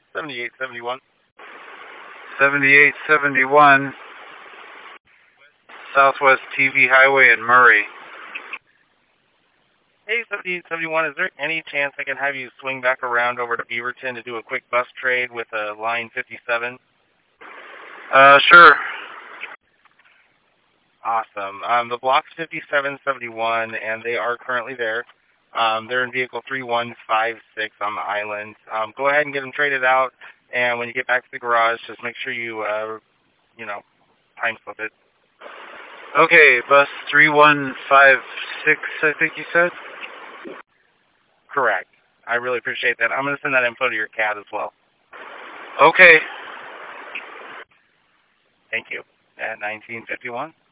7871. 7871 Southwest TV Highway in Murray. Hey, 7871, is there any chance I can have you swing back around over to Beaverton to do a quick bus trade with line 57? Sure. Awesome. The block's 5771, and they are currently there. They're in vehicle 3156 on the island. Go ahead and get them traded out, and when you get back to the garage, just make sure you, time slip it. Okay, bus 3156, I think you said? Correct. I really appreciate that. I'm going to send that info to your CAD as well. Okay. Thank you. At 1951.